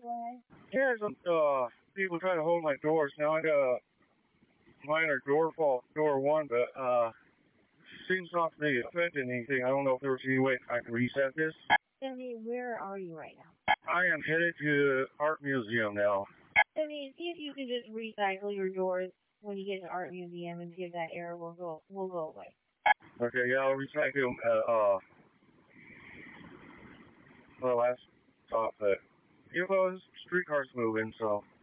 Yeah, some people try to hold my doors. Now I got a minor door fault, door one, but seems not to be affecting anything. I don't know if there was any way I can reset this. Timmy, where are you right now? I am headed to the art museum now. Timmy, see if you can just recycle your doors when you get to art museum and see if that error will go away. Okay, yeah, I'll recycle them the last stop, but you know, streetcars moving, so